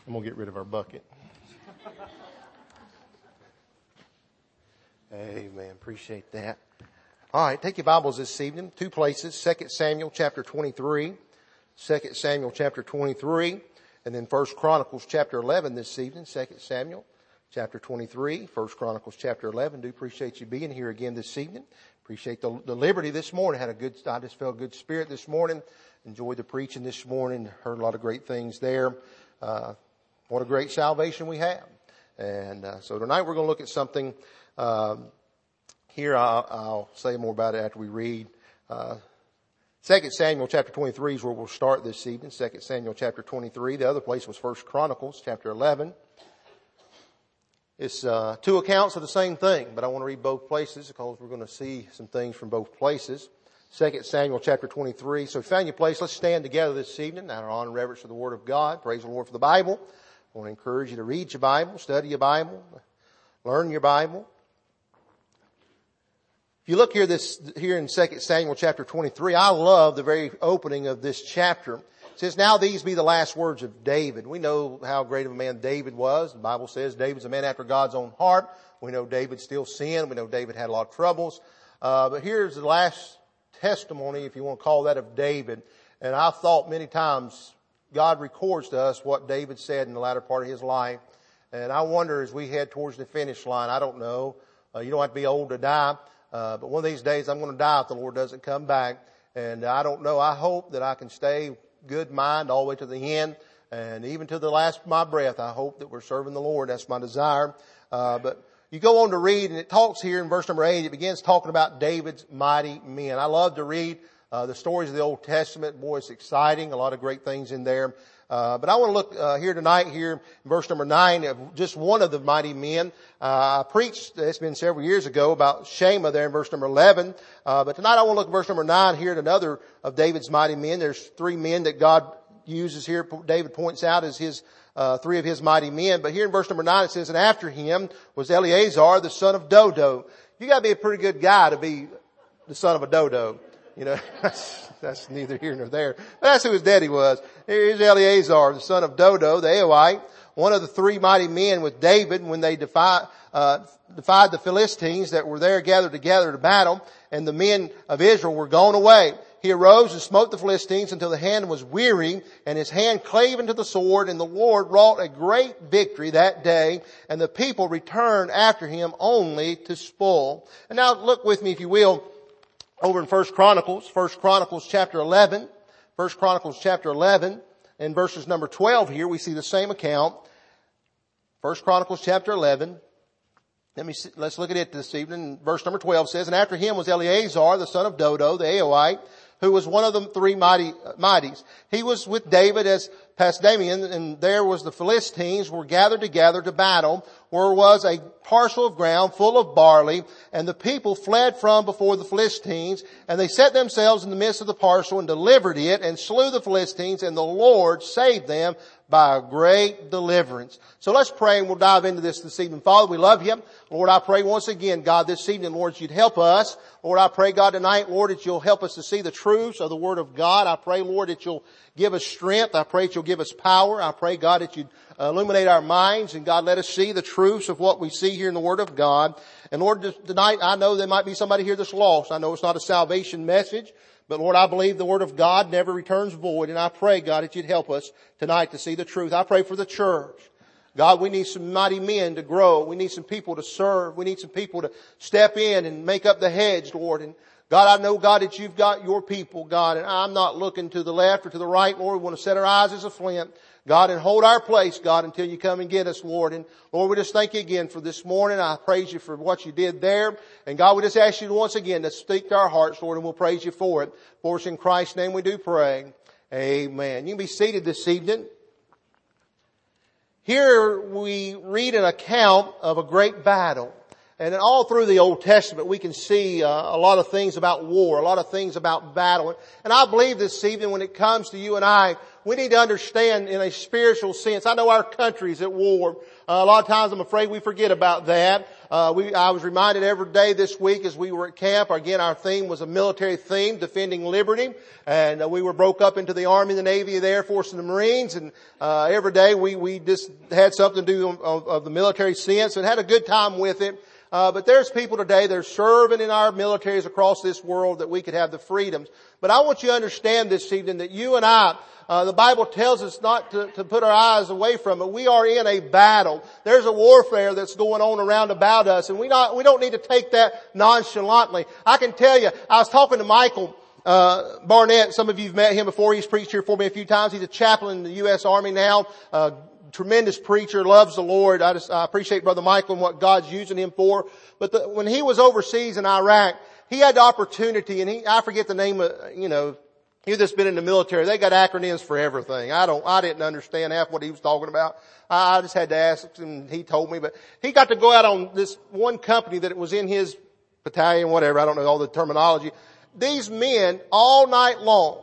I'm going to get rid of our bucket. Amen. Appreciate that. All right, take your Bibles this evening. Two places, 2 Samuel chapter 23, 2 Samuel chapter 23, and then 1 Chronicles chapter 11 this evening, 2 Samuel chapter 23, 1 Chronicles chapter 11. Do appreciate you being here again this evening. Appreciate the liberty this morning. I just felt a good spirit this morning. Enjoyed the preaching this morning. Heard a lot of great things there. What a great salvation we have. And so tonight we're going to look at something here. I'll say more about it after we read. 2 Samuel chapter 23 is where we'll start this evening. 2 Samuel chapter 23. The other place was 1 Chronicles chapter 11. It's two accounts of the same thing, but I want to read both places because we're going to see some things from both places. 2 Samuel chapter 23. So if you found your place, let's stand together this evening out of honor and reverence for the Word of God. Praise the Lord for the Bible. I want to encourage you to read your Bible, study your Bible, learn your Bible. If you look here in 2 Samuel chapter 23, I love the very opening of this chapter. It says, "Now these be the last words of David." We know how great of a man David was. The Bible says David's a man after God's own heart. We know David still sinned. We know David had a lot of troubles. But here's the last testimony, if you want to call that, of David. And I've thought many times God records to us what David said in the latter part of his life. And I wonder as we head towards the finish line, I don't know. You don't have to be old to die. But one of these days I'm going to die if the Lord doesn't come back. And I don't know. I hope that I can stay good mind all the way to the end. And even to the last of my breath, I hope that we're serving the Lord. That's my desire. But you go on to read, and it talks here in verse number 8, it begins talking about David's mighty men. I love to read the stories of the Old Testament. Boy, it's exciting. A lot of great things in there. But I want to look here tonight, here in verse number 9, of just one of the mighty men. I preached, it's been several years ago, about Shema there in verse number 11. But tonight I want to look at verse number 9 here at another of David's mighty men. There's three men that God uses here. David points out as his three of his mighty men. But here in verse number 9 it says, "And after him was Eleazar, the son of Dodo." You got to be a pretty good guy to be the son of a dodo. You know, that's neither here nor there. But that's who his daddy was. Here's Eleazar, the son of Dodo, the Ahoite, one of the three mighty men with David when they defied the Philistines that were there gathered together to battle, and the men of Israel were gone away. He arose and smote the Philistines until the hand was weary, and his hand clave into the sword, and the Lord wrought a great victory that day, and the people returned after him only to spoil. And now look with me, if you will, over in 1 Chronicles chapter 11, 1 Chronicles chapter 11, and verses number 12 here, we see the same account. 1 Chronicles chapter 11. Let's look at it this evening. Verse number 12 says, "And after him was Eleazar, the son of Dodo, the Ahoite, who was one of the three mighties. He was with David as Pasdamian, and there was the Philistines were gathered together to battle, where was a parcel of ground full of barley, and the people fled from before the Philistines, and they set themselves in the midst of the parcel and delivered it, and slew the Philistines, and the Lord saved them by a great deliverance." So let's pray, and we'll dive into this evening. Father, we love you. Lord, I pray once again, God, this evening, Lord, you'd help us. Lord, I pray, God, tonight, Lord, that you'll help us to see the truths of the Word of God. I pray, Lord, that you'll give us strength. I pray that you'll give us power. I pray, God, that you'd illuminate our minds, and God, let us see the truths of what we see here in the Word of God. And Lord, tonight, I know there might be somebody here that's lost. I know it's not a salvation message, but Lord, I believe the Word of God never returns void. And I pray, God, that you'd help us tonight to see the truth. I pray for the church. God, we need some mighty men to grow. We need some people to serve. We need some people to step in and make up the hedge, Lord. And God, I know, God, that you've got your people, God, and I'm not looking to the left or to the right, Lord. We want to set our eyes as a flint, God, and hold our place, God, until you come and get us, Lord. And Lord, we just thank you again for this morning. I praise you for what you did there. And God, we just ask you once again to speak to our hearts, Lord, and we'll praise you for it. For us in Christ's name we do pray. Amen. You can be seated this evening. Here we read an account of a great battle. And all through the Old Testament we can see a lot of things about war, a lot of things about battle. And I believe this evening when it comes to you and I, we need to understand in a spiritual sense. I know our country's at war. A lot of times I'm afraid we forget about that. I was reminded every day this week as we were at camp. Again, our theme was a military theme, defending liberty. And we were broke up into the Army, the Navy, the Air Force, and the Marines. And every day we just had something to do of the military sense and had a good time with it. But there's people today that are serving in our militaries across this world that we could have the freedoms. But I want you to understand this evening that you and I, the Bible tells us not to put our eyes away from it. We are in a battle. There's a warfare that's going on around about us, and we don't need to take that nonchalantly. I can tell you, I was talking to Michael Barnett. Some of you have met him before. He's preached here for me a few times. He's a chaplain in the U.S. Army now. Tremendous preacher, loves the Lord. I appreciate Brother Michael and what God's using him for. But when he was overseas in Iraq, he had the opportunity, and I forget the name of, he'd just been in the military. They got acronyms for everything. I didn't understand half what he was talking about. I just had to ask him, he told me. But he got to go out on this one company that was in his battalion, whatever, I don't know all the terminology. These men, all night long,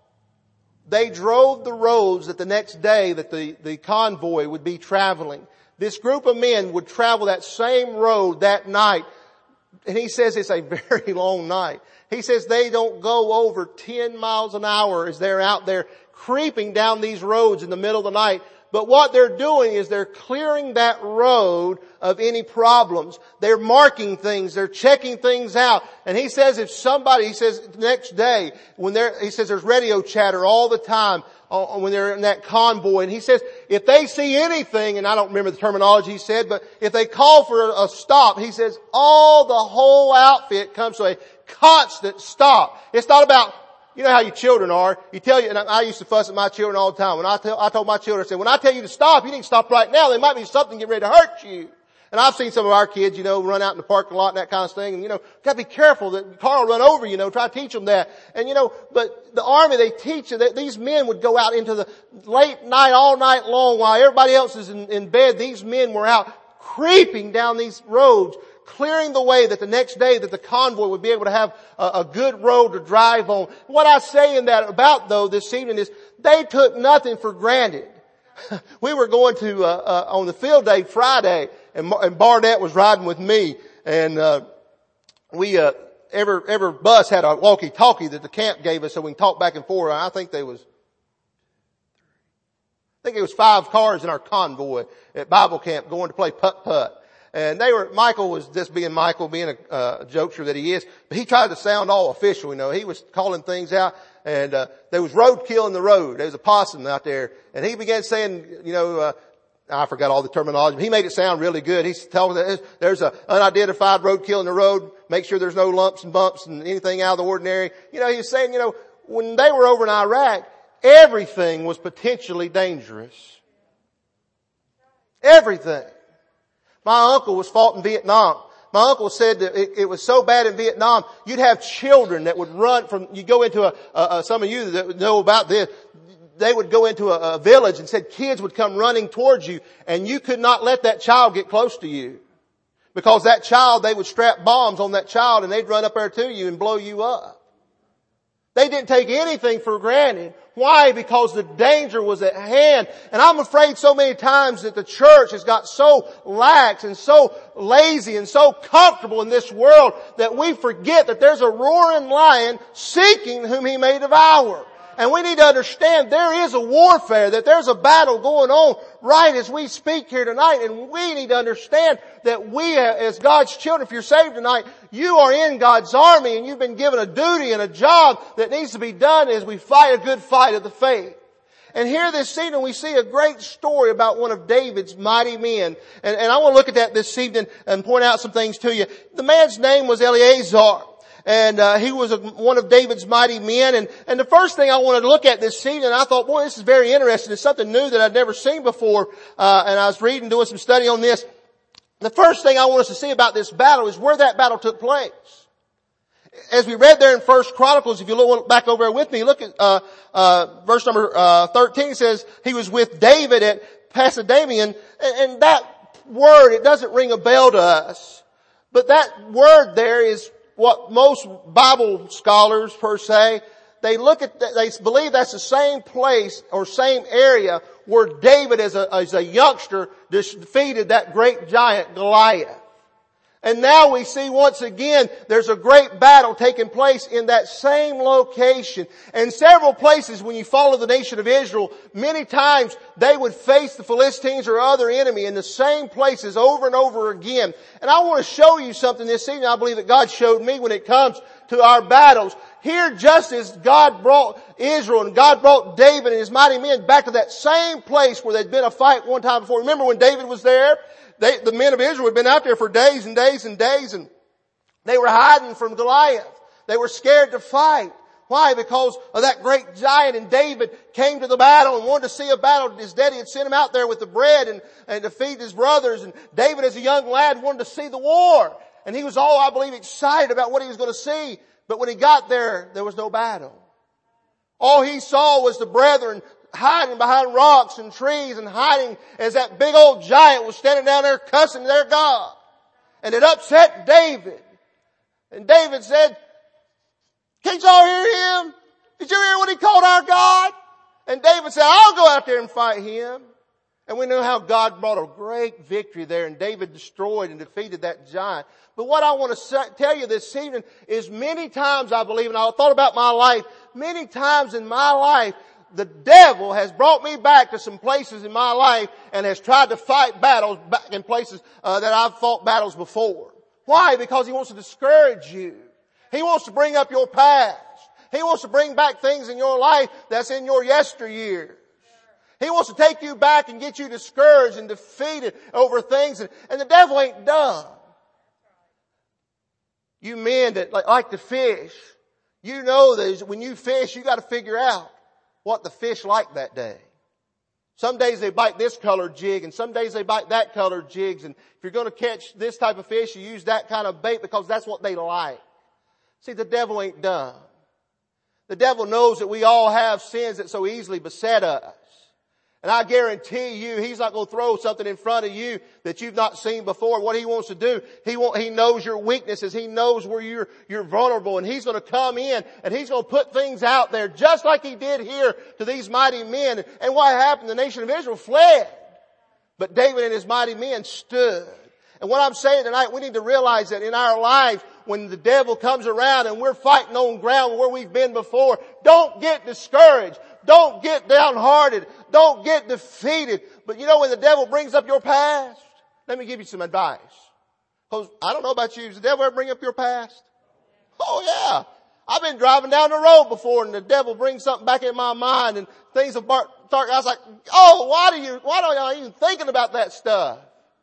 they drove the roads that the next day that the convoy would be traveling. This group of men would travel that same road that night. And he says it's a very long night. He says they don't go over 10 miles an hour as they're out there creeping down these roads in the middle of the night. But what they're doing is they're clearing that road of any problems. They're marking things. They're checking things out. And he says he says next day, he says there's radio chatter all the time when they're in that convoy. And he says if they see anything, and I don't remember the terminology he said, but if they call for a stop, he says the whole outfit comes to a constant stop. It's not about, you know how your children are. You tell you, and I used to fuss at my children all the time. When I told my children, I said, when I tell you to stop, you need to stop right now. There might be something getting ready to hurt you. And I've seen some of our kids, run out in the parking lot and that kind of thing. And, gotta be careful that the car will run over you, try to teach them that. And, but the Army, they teach you that these men would go out into the late night, all night long while everybody else is in bed. These men were out creeping down these roads, clearing the way that the next day that the convoy would be able to have a good road to drive on. What I say in that about though this evening is they took nothing for granted. We were going to, on the field day Friday, and Barnett was riding with me, and, every bus had a walkie-talkie that the camp gave us so we can talk back and forth. I think it was 5 cars in our convoy at Bible camp going to play putt-putt. And Michael was just being Michael, being a jokester that he is, but he tried to sound all official, He was calling things out, and there was roadkill in the road. There was a possum out there, and he began saying, I forgot all the terminology, but he made it sound really good. He's telling that there's an unidentified roadkill in the road. Make sure there's no lumps and bumps and anything out of the ordinary. He was saying, when they were over in Iraq, everything was potentially dangerous. Everything. My uncle was fought in Vietnam. My uncle said that it was so bad in Vietnam, you'd have children that would run you go into some of you that know about this, they would go into a village and said kids would come running towards you and you could not let that child get close to you. Because that child, they would strap bombs on that child and they'd run up there to you and blow you up. They didn't take anything for granted. Why? Because the danger was at hand. And I'm afraid so many times that the church has got so lax and so lazy and so comfortable in this world that we forget that there's a roaring lion seeking whom he may devour. And we need to understand there is a warfare, that there's a battle going on right as we speak here tonight. And we need to understand that we as God's children, if you're saved tonight, you are in God's army and you've been given a duty and a job that needs to be done as we fight a good fight of the faith. And here this evening we see a great story about one of David's mighty men. And I want to look at that this evening and point out some things to you. The man's name was Eleazar. And he was one of David's mighty men. And the first thing I wanted to look at this evening, I thought, boy, this is very interesting. It's something new that I'd never seen before. And I was doing some study on this. The first thing I want us to see about this battle is where that battle took place. As we read there in 1 Chronicles, if you look back over there with me, look at verse number 13. It says he was with David at Pasadamian. And that word, it doesn't ring a bell to us. But that word there is what most Bible scholars per se, they believe that's the same place or same area where David as a youngster defeated that great giant Goliath. And now we see once again there's a great battle taking place in that same location. And several places when you follow the nation of Israel, many times they would face the Philistines or other enemy in the same places over and over again. And I want to show you something this evening I believe that God showed me when it comes to our battles. Here, just as God brought Israel and God brought David and his mighty men back to that same place where there'd been a fight one time before. Remember when David was there? The men of Israel had been out there for days and days and days, and they were hiding from Goliath. They were scared to fight. Why? Because of that great giant, and David came to the battle and wanted to see a battle. His daddy had sent him out there with the bread and to feed his brothers, and David as a young lad wanted to see the war. And he was all, I believe, excited about what he was going to see. But when he got there, there was no battle. All he saw was the brethren hiding behind rocks and trees and hiding as that big old giant was standing down there cussing their God. And it upset David. And David said, "Can't y'all hear him? Did you hear what he called our God?" And David said, "I'll go out there and fight him." And we know how God brought a great victory there, and David destroyed and defeated that giant. But what I want to tell you this evening is many times I believe, and I thought about my life, many times in my life, the devil has brought me back to some places in my life and has tried to fight battles back in places that I've fought battles before. Why? Because he wants to discourage you. He wants to bring up your past. He wants to bring back things in your life that's in your yesteryears. He wants to take you back and get you discouraged and defeated over things, and the devil ain't done. You men that like to fish, you know that when you fish, you got to figure out what the fish like that day. Some days they bite this colored jig, and some days they bite that colored jigs. And if you're going to catch this type of fish, you use that kind of bait because that's what they like. See, the devil ain't done. The devil knows that we all have sins that so easily beset us. And I guarantee you, he's not going to throw something in front of you that you've not seen before. What he wants to do, he knows your weaknesses. He knows where you're vulnerable. And he's going to come in and he's going to put things out there just like he did here to these mighty men. And what happened? The nation of Israel fled. But David and his mighty men stood. And what I'm saying tonight, we need to realize that in our lives, when the devil comes around and we're fighting on ground where we've been before, don't get discouraged. Don't get downhearted. Don't get defeated. But you know when the devil brings up your past, let me give you some advice. Because I don't know about you, does the devil ever bring up your past? Oh yeah. I've been driving down the road before and the devil brings something back in my mind and things have start. I was like, oh, why are y'all even thinking about that stuff?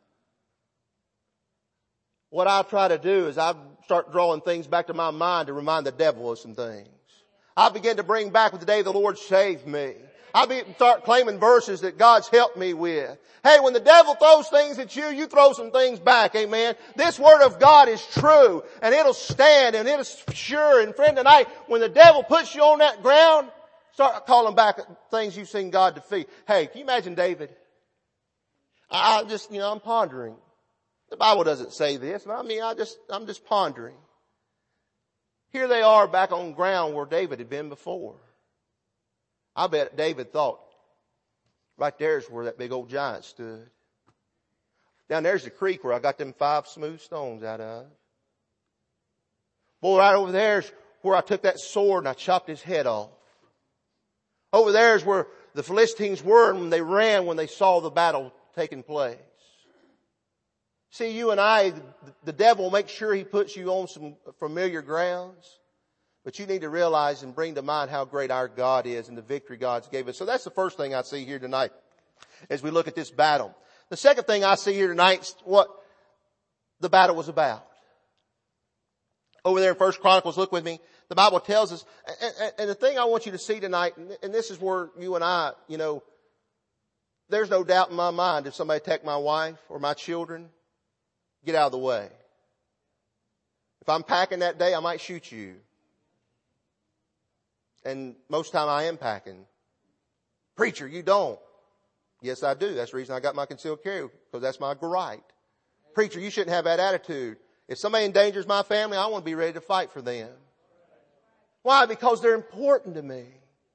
What I try to do is I start drawing things back to my mind to remind the devil of some things. I begin to bring back with the day the Lord saved me. I start claiming verses that God's helped me with. Hey, when the devil throws things at you, you throw some things back, amen. This word of God is true, and it'll stand, and it'll sure. And friend, tonight, when the devil puts you on that ground, start calling back things you've seen God defeat. Hey, can you imagine David? I'm pondering. The Bible doesn't say this, but I'm just pondering. Here they are back on ground where David had been before. I bet David thought, right there's where that big old giant stood. Down there's the creek where I got them 5 smooth stones out of. Boy, right over there's where I took that sword and I chopped his head off. Over there's where the Philistines were when they ran when they saw the battle taking place. See, you and I, the devil will make sure he puts you on some familiar grounds. But you need to realize and bring to mind how great our God is and the victory God's gave us. So that's the first thing I see here tonight as we look at this battle. The second thing I see here tonight is what the battle was about. Over there in 1 Chronicles, look with me. The Bible tells us, and the thing I want you to see tonight, and this is where you and I, there's no doubt in my mind if somebody attacked my wife or my children, get out of the way. If I'm packing that day, I might shoot you. And most of the time I am packing. Preacher, you don't. Yes, I do. That's the reason I got my concealed carry, because that's my right. Preacher, you shouldn't have that attitude. If somebody endangers my family, I want to be ready to fight for them. Why? Because they're important to me.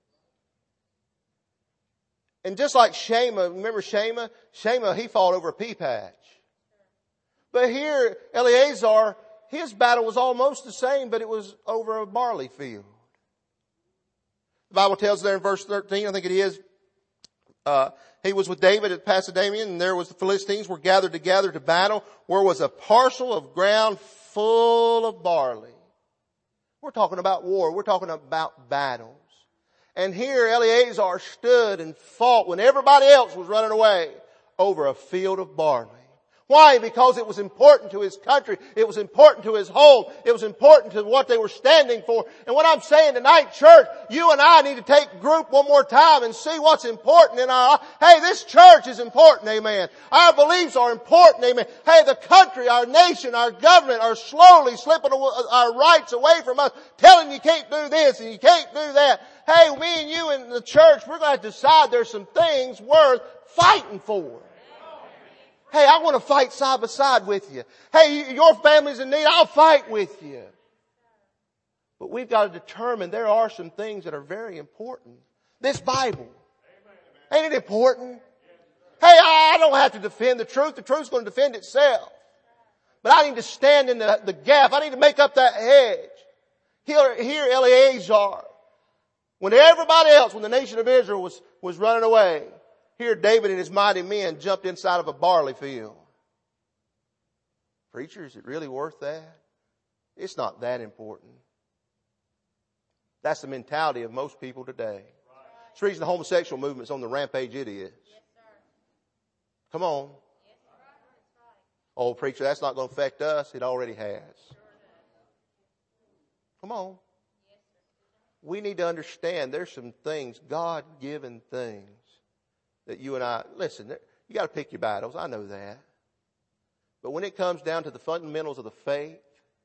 And just like Shema, remember Shema? Shema, he fought over a pea patch. But here, Eleazar, his battle was almost the same, but it was over a barley field. The Bible tells there in verse 13, I think it is, he was with David at Pasodamian, and there was the Philistines were gathered together to battle, where was a parcel of ground full of barley. We're talking about war. We're talking about battles. And here Eleazar stood and fought when everybody else was running away over a field of barley. Why? Because it was important to his country. It was important to his home. It was important to what they were standing for. And what I'm saying tonight, church, you and I need to take group one more time and see what's important in our life. Hey, this church is important, amen. Our beliefs are important, amen. Hey, the country, our nation, our government are slowly slipping our rights away from us, telling you can't do this and you can't do that. Hey, me and you in the church, we're going to decide there's some things worth fighting for. Hey, I want to fight side by side with you. Hey, your family's in need, I'll fight with you. But we've got to determine there are some things that are very important. This Bible, ain't it important? Hey, I don't have to defend the truth. The truth's going to defend itself. But I need to stand in the gap. I need to make up that hedge. Here Eleazar, when everybody else, when the nation of Israel was running away, here David and his mighty men jumped inside of a barley field. Preacher, is it really worth that? It's not that important. That's the mentality of most people today. It's the reason the homosexual movement's on the rampage it is. Come on. Oh, preacher, that's not going to affect us. It already has. Come on. We need to understand there's some things, God-given things, that you and I, listen, you got to pick your battles. I know that. But when it comes down to the fundamentals of the faith,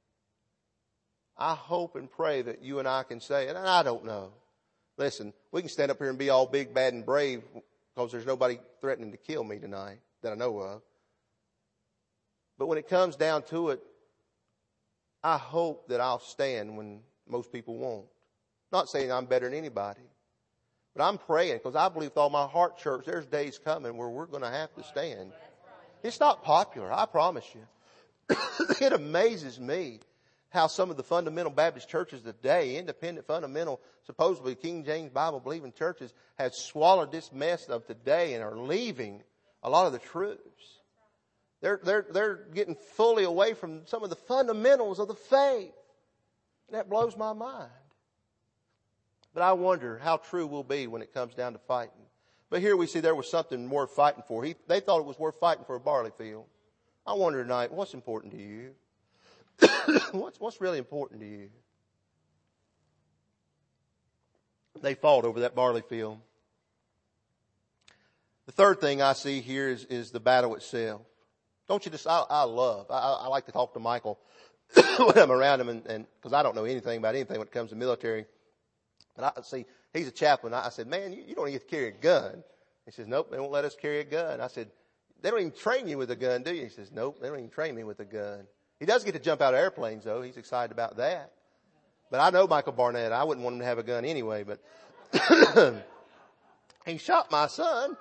I hope and pray that you and I can say, and I don't know. Listen, we can stand up here and be all big, bad, and brave because there's nobody threatening to kill me tonight that I know of. But when it comes down to it, I hope that I'll stand when most people won't. Not saying I'm better than anybody. But I'm praying because I believe with all my heart, church, there's days coming where we're going to have to stand. It's not popular, I promise you. It amazes me how some of the fundamental Baptist churches today, independent, fundamental, supposedly King James Bible believing churches, have swallowed this mess of today and are leaving a lot of the truths. They're getting fully away from some of the fundamentals of the faith. And that blows my mind. But I wonder how true we'll be when it comes down to fighting. But here we see there was something worth fighting for. They thought it was worth fighting for a barley field. I wonder tonight, what's important to you? What's really important to you? They fought over that barley field. The third thing I see here is the battle itself. Don't you just, I like to talk to Michael when I'm around him and because I don't know anything about anything when it comes to military. And I see, he's a chaplain. I said, man, you don't even get to carry a gun. He says, nope, they won't let us carry a gun. I said, they don't even train you with a gun, do you? He says, nope, they don't even train me with a gun. He does get to jump out of airplanes, though. He's excited about that. But I know Michael Barnett. I wouldn't want him to have a gun anyway, but he shot my son.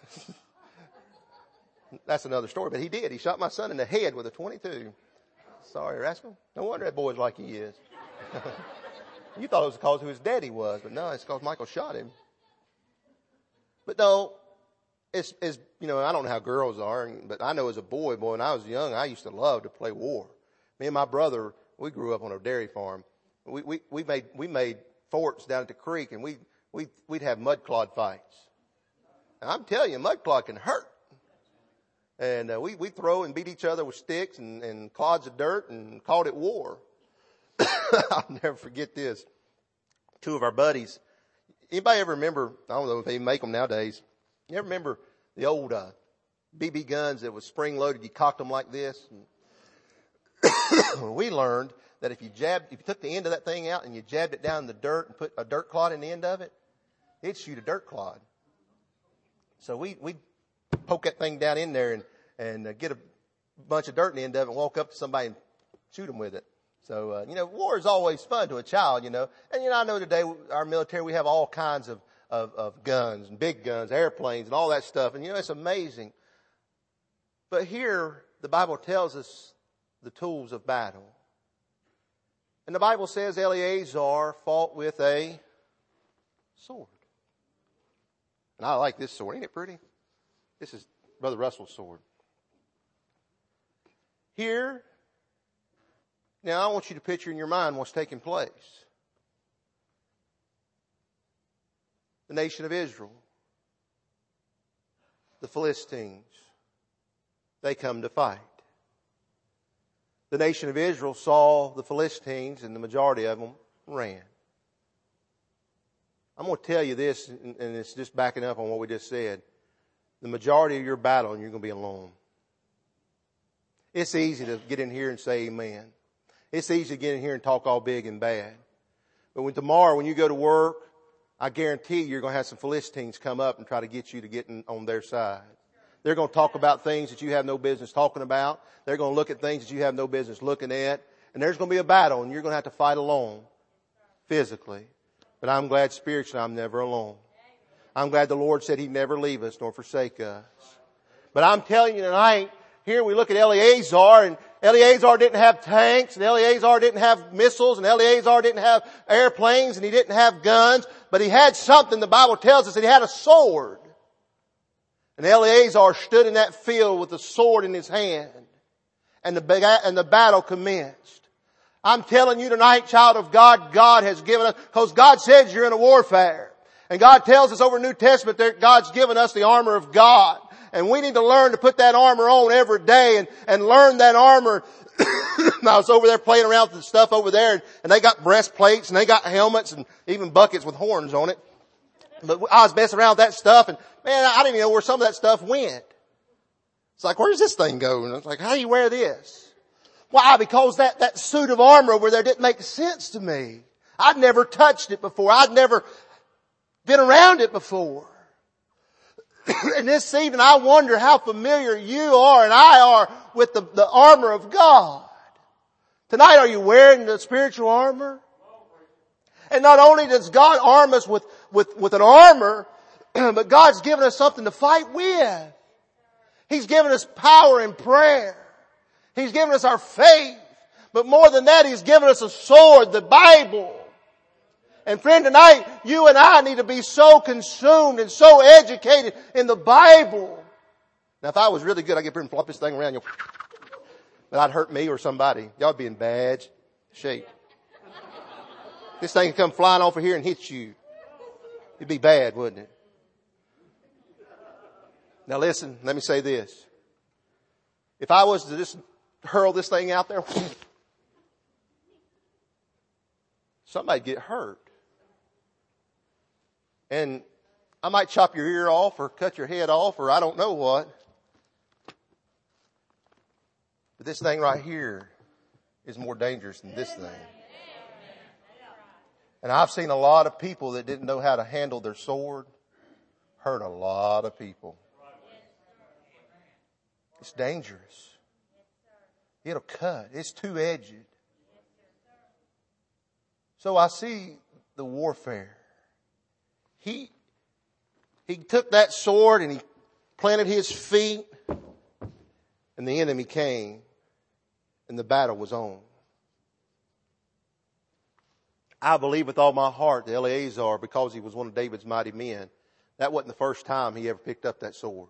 That's another story, but he did. He shot my son in the head with a .22. Sorry, Rascal. No wonder that boy's like he is. You thought it was because who his daddy was, but no, it's because Michael shot him. But no, it's you know, I don't know how girls are, but I know as a boy, when I was young, I used to love to play war. Me and my brother, we grew up on a dairy farm. We made forts down at the creek, and we'd have mud clod fights. And I'm telling you, mud clod can hurt. And we throw and beat each other with sticks and clods of dirt and called it war. I'll never forget this. Two of our buddies. Anybody ever remember, I don't know if they make them nowadays. You ever remember the old BB guns that was spring loaded? You cocked them like this. We learned that if you took the end of that thing out and you jabbed it down in the dirt and put a dirt clod in the end of it, it'd shoot a dirt clod. So we'd poke that thing down in there and get a bunch of dirt in the end of it and walk up to somebody and shoot them with it. So, war is always fun to a child, And, I know today our military, we have all kinds of guns and big guns, airplanes and all that stuff. And, it's amazing. But here, the Bible tells us the tools of battle. And the Bible says Eleazar fought with a sword. And I like this sword. Ain't it pretty? This is Brother Russell's sword. Here, now I want you to picture in your mind what's taking place. The nation of Israel, the Philistines, they come to fight. The nation of Israel saw the Philistines, and the majority of them ran. I'm going to tell you this, and it's just backing up on what we just said. The majority of your battle, and you're going to be alone. It's easy to get in here and say amen. It's easy to get in here and talk all big and bad. But tomorrow when you go to work, I guarantee you're going to have some Philistines come up and try to get you to get on their side. They're going to talk about things that you have no business talking about. They're going to look at things that you have no business looking at. And there's going to be a battle, and you're going to have to fight alone, physically. But I'm glad spiritually I'm never alone. I'm glad the Lord said He'd never leave us nor forsake us. But I'm telling you tonight, here we look at Eleazar, and Eleazar didn't have tanks, and Eleazar didn't have missiles, and Eleazar didn't have airplanes, and he didn't have guns, but he had something. The Bible tells us that he had a sword. And Eleazar stood in that field with the sword in his hand, and the battle commenced. I'm telling you tonight, child of God, God has given us, because God says you're in a warfare. And God tells us over New Testament that God's given us the armor of God. And we need to learn to put that armor on every day and learn that armor. I was over there playing around with the stuff over there, and they got breastplates and they got helmets and even buckets with horns on it. But I was messing around with that stuff, and man, I didn't even know where some of that stuff went. It's like, where does this thing go? And I was like, how do you wear this? Why? Because that suit of armor over there didn't make sense to me. I'd never touched it before. I'd never been around it before. And this evening I wonder how familiar you are and I are with the armor of God. Tonight, are you wearing the spiritual armor? And not only does God arm us with an armor, but God's given us something to fight with. He's given us power in prayer. He's given us our faith. But more than that, He's given us a sword, the Bible. And friend, tonight, you and I need to be so consumed and so educated in the Bible. Now, if I was really good, I'd get up and flop this thing around. But I'd hurt me or somebody. Y'all would be in bad shape. This thing would come flying off of here and hit you. It'd be bad, wouldn't it? Now listen, let me say this. If I was to just hurl this thing out there, somebody'd get hurt. And I might chop your ear off or cut your head off or I don't know what. But this thing right here is more dangerous than this thing. And I've seen a lot of people that didn't know how to handle their sword hurt a lot of people. It's dangerous. It'll cut. It's two-edged. So I see the warfare. He took that sword and he planted his feet, and the enemy came and the battle was on. I believe with all my heart that Eleazar, because he was one of David's mighty men, that wasn't the first time he ever picked up that sword.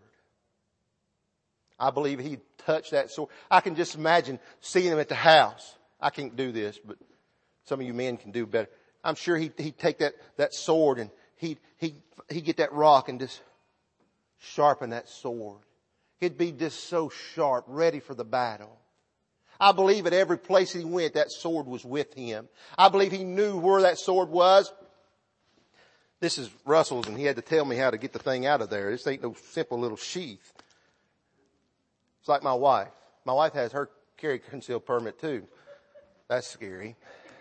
I believe he touched that sword. I can just imagine seeing him at the house. I can't do this, but some of you men can do better. I'm sure he'd take that sword and he'd get that rock and just sharpen that sword. It'd be just so sharp, ready for the battle. I believe at every place he went, that sword was with him. I believe he knew where that sword was. This is Russell's, and he had to tell me how to get the thing out of there. This ain't no simple little sheath. It's like my wife. My wife has her carry concealed permit too. That's scary.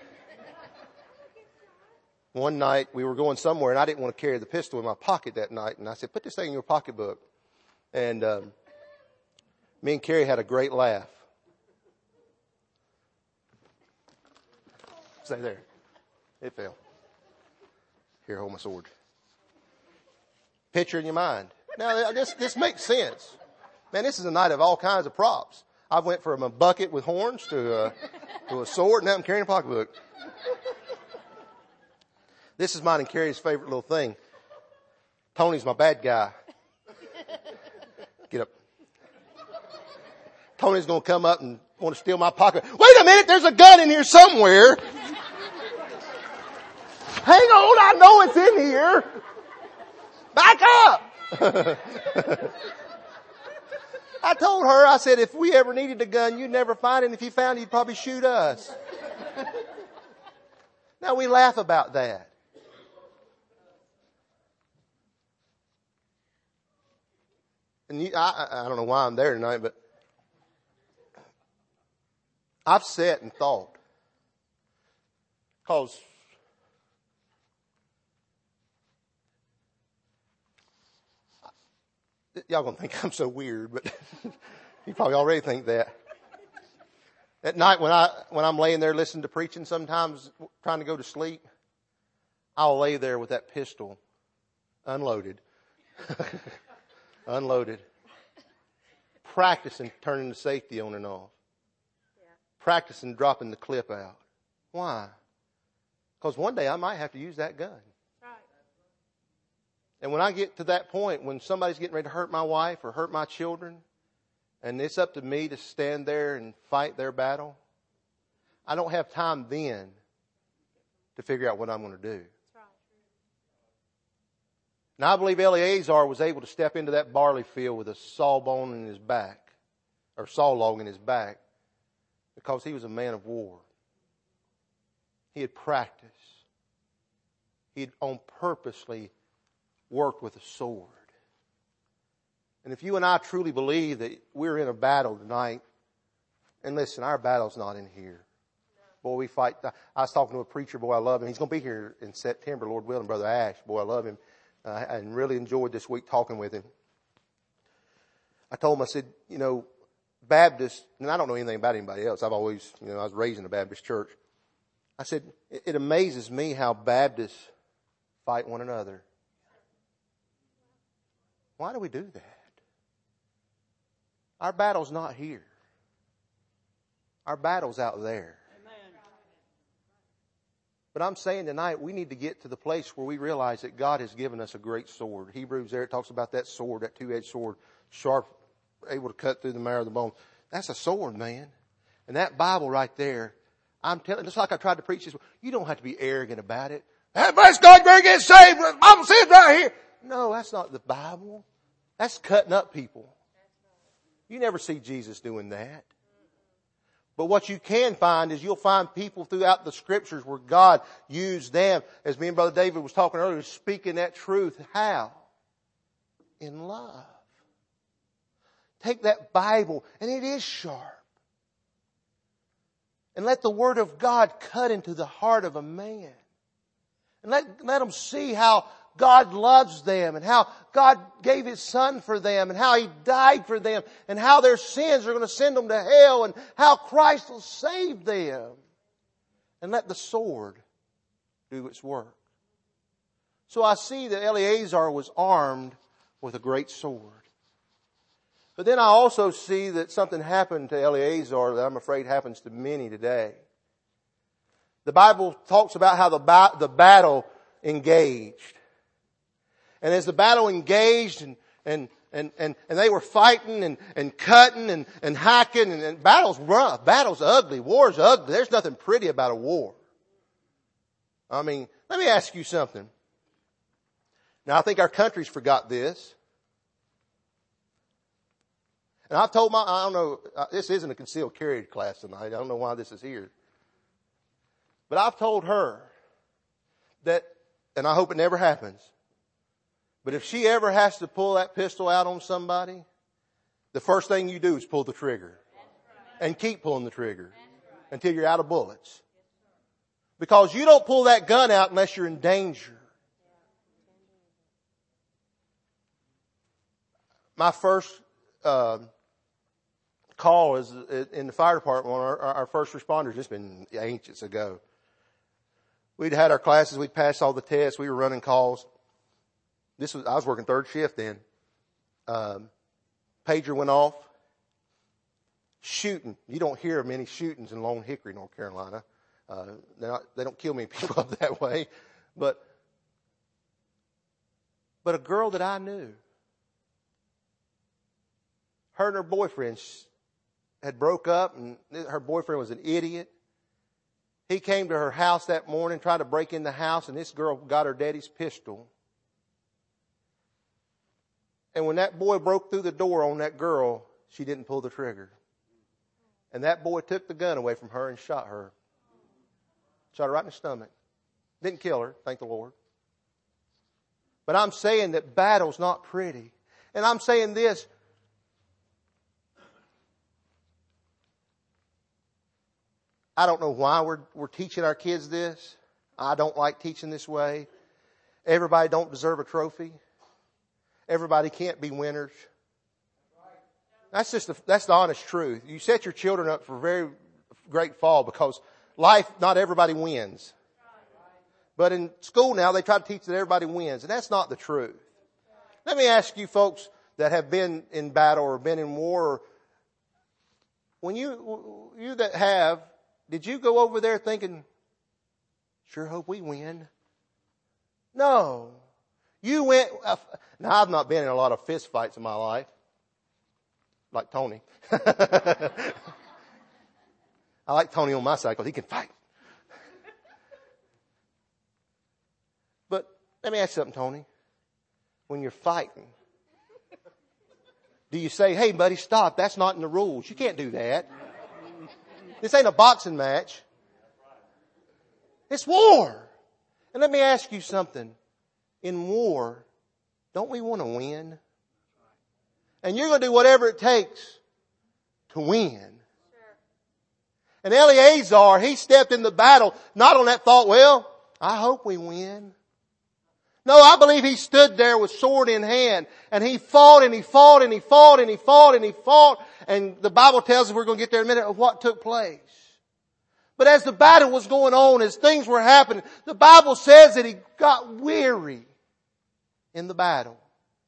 One night we were going somewhere and I didn't want to carry the pistol in my pocket that night. And I said, put this thing in your pocketbook. And me and Carrie had a great laugh. Stay there. It fell. Here, hold my sword. Picture in your mind. Now, this makes sense. Man, this is a night of all kinds of props. I went from a bucket with horns to a sword, and now I'm carrying a pocketbook. This is mine and Carrie's favorite little thing. Tony's my bad guy. Get up. Tony's going to come up and want to steal my pocket. Wait a minute, there's a gun in here somewhere. Hang on, I know it's in here. Back up. I told her, I said, if we ever needed a gun, you'd never find it. And if you found it, you'd probably shoot us. Now we laugh about that. And I don't know why I'm there tonight, but I've sat and thought. Because y'all gonna think I'm so weird, but you probably already think that. At night when I'm laying there listening to preaching, sometimes trying to go to sleep, I'll lay there with that pistol unloaded. Unloaded. Practicing turning the safety on and off. Yeah. Practicing dropping the clip out. Why? Because one day I might have to use that gun. Right. And when I get to that point, when somebody's getting ready to hurt my wife or hurt my children, and it's up to me to stand there and fight their battle, I don't have time then to figure out what I'm going to do. Now I believe Eleazar was able to step into that barley field with a sawbone in his back, or saw log in his back, because he was a man of war. He had practiced. He had on purposely worked with a sword. And if you and I truly believe that we're in a battle tonight, and listen, our battle's not in here. Boy, we fight. I was talking to a preacher, boy, I love him. He's going to be here in September, Lord willing, Brother Ash. Boy, I love him. And really enjoyed this week talking with him. I told him, I said, you know, Baptists, and I don't know anything about anybody else. I've always, I was raised in a Baptist church. I said, it amazes me how Baptists fight one another. Why do we do that? Our battle's not here. Our battle's out there. But I'm saying tonight we need to get to the place where we realize that God has given us a great sword. Hebrews there, it talks about that sword, that two-edged sword, sharp, able to cut through the marrow of the bone. That's a sword, man. And that Bible right there, I'm telling, just like I tried to preach this, you don't have to be arrogant about it. Bless God, we're going to get saved. The Bible says right here. No, that's not the Bible. That's cutting up people. You never see Jesus doing that. But what you can find is you'll find people throughout the scriptures where God used them, as me and Brother David was talking earlier, speaking that truth. How? In love. Take that Bible, and it is sharp. And let the Word of God cut into the heart of a man. And let them see how God loves them and how God gave His Son for them and how He died for them and how their sins are going to send them to hell and how Christ will save them. And let the sword do its work. So I see that Eleazar was armed with a great sword. But then I also see that something happened to Eleazar that I'm afraid happens to many today. The Bible talks about how the battle engaged. And as the battle engaged and they were fighting and cutting and hacking and battle's rough, battle's ugly, war's ugly. There's nothing pretty about a war. I mean, let me ask you something. Now I think our country's forgot this. And I've told I don't know, this isn't a concealed carry class tonight. I don't know why this is here. But I've told her that, and I hope it never happens, but if she ever has to pull that pistol out on somebody, the first thing you do is pull the trigger. And keep pulling the trigger until you're out of bullets. Because you don't pull that gun out unless you're in danger. My first call is in the fire department. Our first responders, it's been ages ago. We'd had our classes. We'd passed all the tests. We were running calls. I was working third shift then. Pager went off. Shooting. You don't hear of many shootings in Lone Hickory, North Carolina. They don't kill many people up that way. But a girl that I knew, her and her boyfriend had broke up, and her boyfriend was an idiot. He came to her house that morning, tried to break in the house, and this girl got her daddy's pistol. And when that boy broke through the door on that girl, she didn't pull the trigger. And that boy took the gun away from her and shot her. Shot her right in the stomach. Didn't kill her, thank the Lord. But I'm saying that battle's not pretty. And I'm saying this. I don't know why we're teaching our kids this. I don't like teaching this way. Everybody don't deserve a trophy. Everybody can't be winners. That's the honest truth. You set your children up for a very great fall because life, not everybody wins. But in school now, they try to teach that everybody wins, and that's not the truth. Let me ask you folks that have been in battle or been in war, when you that have, did you go over there thinking, sure hope we win? No. You went, now I've not been in a lot of fist fights in my life, like Tony. I like Tony on my side because he can fight. But let me ask you something, Tony. When you're fighting, do you say, hey buddy, stop, that's not in the rules. You can't do that. This ain't a boxing match. It's war. And let me ask you something. In war, don't we want to win? And you're going to do whatever it takes to win. And Eleazar, he stepped in the battle, not on that thought, well, I hope we win. No, I believe he stood there with sword in hand, and he fought and he fought and he fought and he fought and he fought. And the Bible tells us, we're going to get there in a minute, of what took place. But as the battle was going on, as things were happening, the Bible says that he got weary in the battle.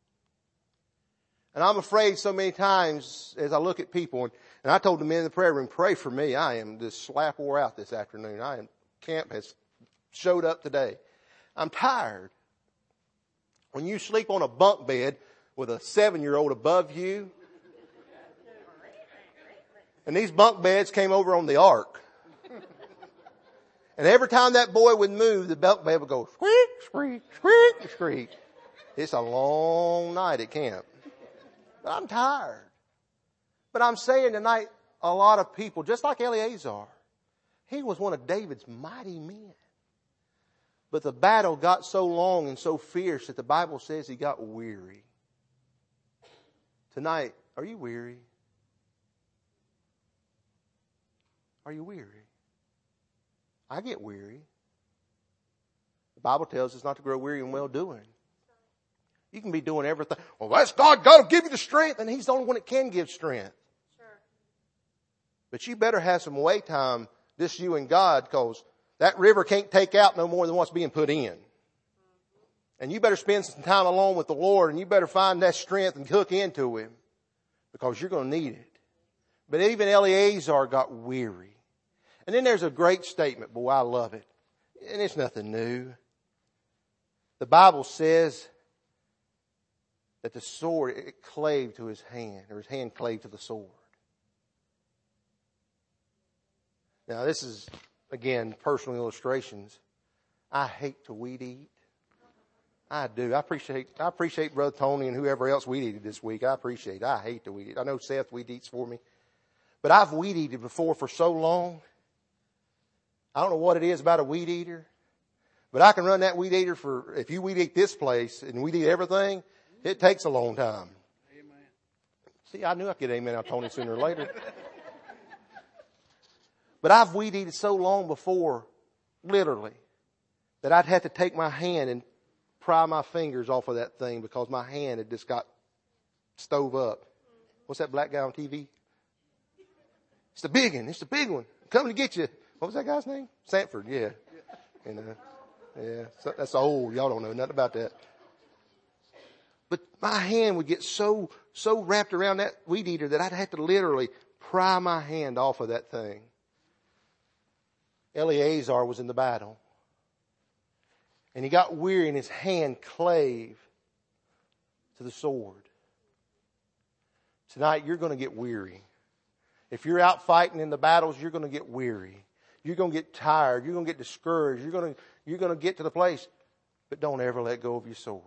And I'm afraid so many times as I look at people, and I told the men in the prayer room, pray for me. I am just slap wore out this afternoon. Camp has showed up today. I'm tired. When you sleep on a bunk bed with a 7-year-old above you, and these bunk beds came over on the ark. And every time that boy would move, the bunk bed would go squeak, squeak, squeak, squeak. It's a long night at camp. But I'm tired. But I'm saying tonight, a lot of people, just like Eleazar, he was one of David's mighty men. But the battle got so long and so fierce that the Bible says he got weary. Tonight, are you weary? Are you weary? I get weary. The Bible tells us not to grow weary in well-doing. You can be doing everything. Well, that's God. God will give you the strength, and he's the only one that can give strength. Sure. But you better have some wait time, just you and God, because that river can't take out no more than what's being put in. And you better spend some time alone with the Lord, and you better find that strength and hook into him, because you're going to need it. But even Eleazar got weary. And then there's a great statement. Boy, I love it. And it's nothing new. The Bible says that the sword, it clave to his hand, or his hand clave to the sword. Now this is, again, personal illustrations. I hate to weed eat. I do. I appreciate Brother Tony and whoever else weed eated this week. I appreciate it. I hate to weed eat. I know Seth weed eats for me. But I've weed eated before for so long. I don't know what it is about a weed eater. But I can run that weed eater for, if you weed eat this place and weed eat everything, it takes a long time. Amen. See, I knew I'd get amen out of Tony sooner or later. But I've weed eated so long before, literally, that I'd have to take my hand and pry my fingers off of that thing because my hand had just got stove up. What's that black guy on TV? It's the big one. It's the big one. Coming to get you. What was that guy's name? Sanford, yeah. You know, yeah, so that's old. Y'all don't know nothing about that. But my hand would get so wrapped around that weed eater that I'd have to literally pry my hand off of that thing. Eleazar was in the battle. And he got weary and his hand clave to the sword. Tonight you're going to get weary. If you're out fighting in the battles, you're going to get weary. You're going to get tired. You're going to get discouraged. You're going to get to the place. But don't ever let go of your sword.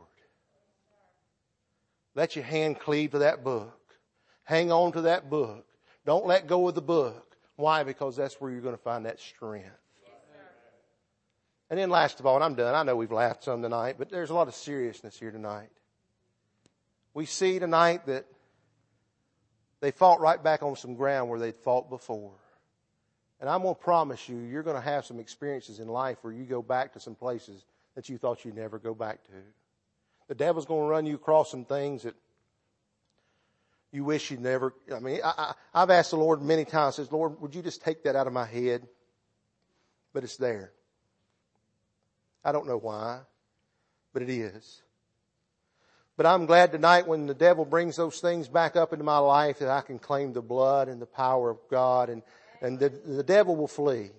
Let your hand cleave to that book. Hang on to that book. Don't let go of the book. Why? Because that's where you're going to find that strength. And then last of all, and I'm done. I know we've laughed some tonight, but there's a lot of seriousness here tonight. We see tonight that they fought right back on some ground where they'd fought before. And I'm going to promise you, you're going to have some experiences in life where you go back to some places that you thought you'd never go back to. The devil's going to run you across some things that you wish you'd never. I've asked the Lord many times, says, Lord, would you just take that out of my head? But it's there. I don't know why, but it is. But I'm glad tonight when the devil brings those things back up into my life that I can claim the blood and the power of God and the devil will flee.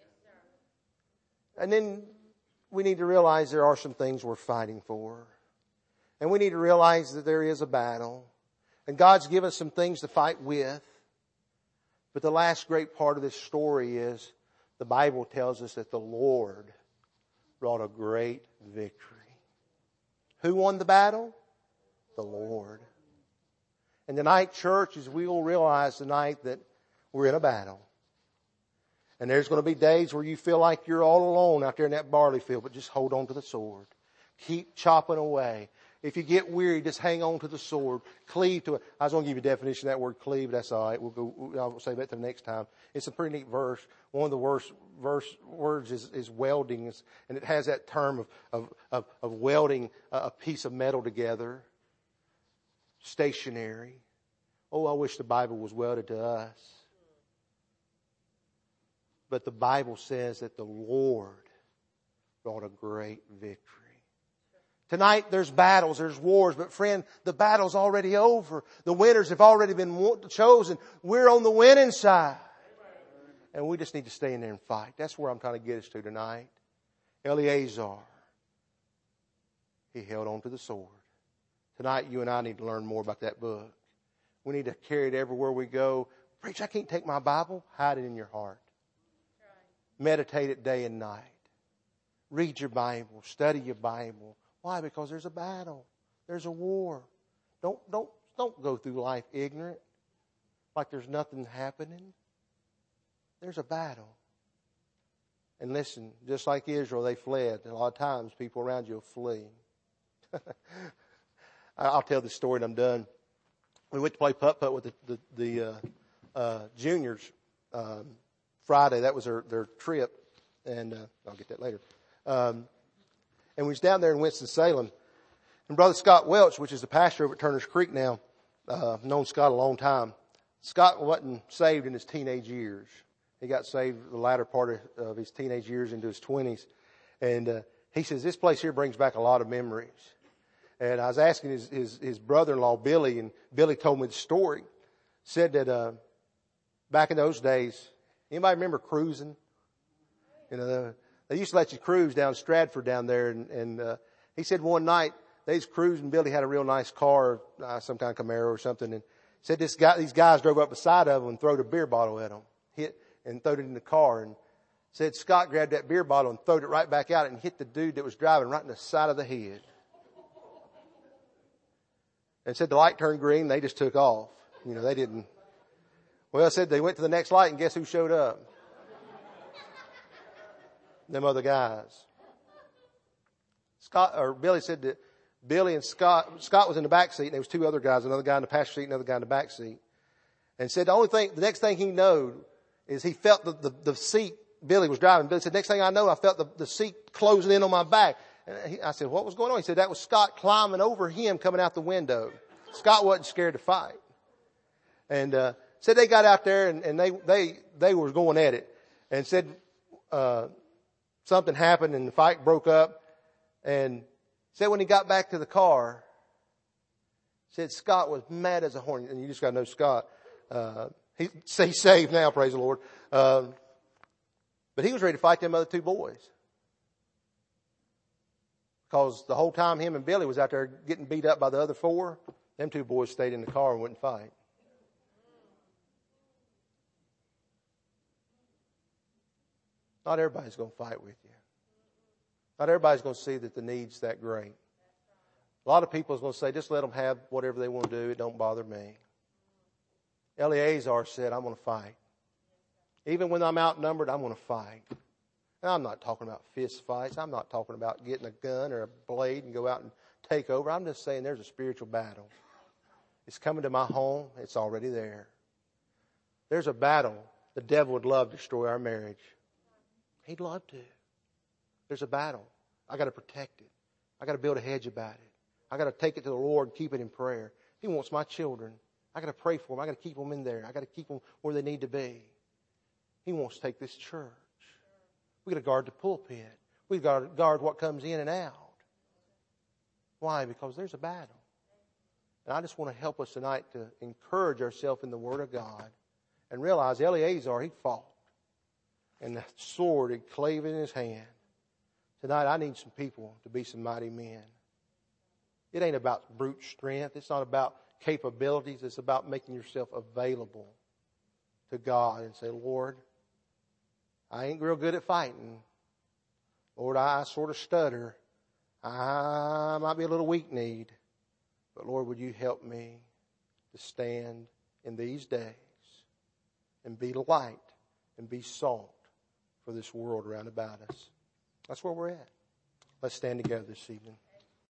And then we need to realize there are some things we're fighting for. And we need to realize that there is a battle. And God's given us some things to fight with. But the last great part of this story is the Bible tells us that the Lord brought a great victory. Who won the battle? The Lord. And tonight, church, as we will realize tonight that we're in a battle. And there's going to be days where you feel like you're all alone out there in that barley field, but just hold on to the sword. Keep chopping away. If you get weary, just hang on to the sword. Cleave to it. I was going to give you a definition of that word cleave. That's all right. I'll save that to the next time. It's a pretty neat verse. One of the worst words is welding. And it has that term of welding a piece of metal together. Stationary. Oh, I wish the Bible was welded to us. But the Bible says that the Lord brought a great victory. Tonight there's battles, there's wars, but friend, the battle's already over. The winners have already been chosen. We're on the winning side. And we just need to stay in there and fight. That's where I'm trying to get us to tonight. Eleazar, he held on to the sword. Tonight you and I need to learn more about that book. We need to carry it everywhere we go. Preach, I can't take my Bible. Hide it in your heart. Meditate it day and night. Read your Bible. Study your Bible. Why? Because there's a battle. There's a war. Don't go through life ignorant, like there's nothing happening. There's a battle. And listen, just like Israel, they fled. And a lot of times people around you will flee. I'll tell this story and I'm done. We went to play putt-putt with the juniors Friday. That was their trip. And I'll get that later. And we was down there in Winston-Salem. And Brother Scott Welch, which is the pastor over at Turner's Creek now, known Scott a long time. Scott wasn't saved in his teenage years. He got saved the latter part of his teenage years into his 20s. And he says, this place here brings back a lot of memories. And I was asking his brother-in-law, Billy, and Billy told me the story. Said that back in those days, anybody remember cruising? You know, they used to let you cruise down Stratford down there. And he said one night, they was cruising. Billy had a real nice car, some kind of Camaro or something. And said these guys drove up beside of him and throwed a beer bottle at him. Hit and throwed it in the car. And said Scott grabbed that beer bottle and throwed it right back out and hit the dude that was driving right in the side of the head. And said the light turned green. They just took off. You know, they didn't. Well, I said they went to the next light and guess who showed up? Them other guys. Billy said that Billy and Scott was in the back seat and there was two other guys, another guy in the passenger seat, another guy in the back seat. And said the next thing he knowed is he felt the seat Billy was driving. Billy said, next thing I know, I felt the seat closing in on my back. And I said, what was going on? He said, that was Scott climbing over him coming out the window. Scott wasn't scared to fight. And, said they got out there and they were going at it and said something happened and the fight broke up. And said when he got back to the car, said Scott was mad as a hornet. And you just got to know Scott. He's saved now, praise the Lord. But he was ready to fight them other two boys. Because the whole time him and Billy was out there getting beat up by the other four, them two boys stayed in the car and wouldn't fight. Not everybody's going to fight with you. Not everybody's going to see that the need's that great. A lot of people is going to say, just let them have whatever they want to do. It don't bother me. Eleazar said, I'm going to fight. Even when I'm outnumbered, I'm going to fight. And I'm not talking about fist fights. I'm not talking about getting a gun or a blade and go out and take over. I'm just saying there's a spiritual battle. It's coming to my home. It's already there. There's a battle. The devil would love to destroy our marriage. He'd love to. There's a battle. I got to protect it. I got to build a hedge about it. I got to take it to the Lord and keep it in prayer. He wants my children. I got to pray for them. I got to keep them in there. I got to keep them where they need to be. He wants to take this church. We got to guard the pulpit. We got to guard what comes in and out. Why? Because there's a battle. And I just want to help us tonight to encourage ourselves in the Word of God and realize Eleazar, he fought. And the sword had clave in his hand. Tonight I need some people to be some mighty men. It ain't about brute strength. It's not about capabilities. It's about making yourself available to God and say, Lord, I ain't real good at fighting. Lord, I sort of stutter. I might be a little weak-kneed. But Lord, would you help me to stand in these days and be light and be salt for this world around about us. That's where we're at. Let's stand together this evening.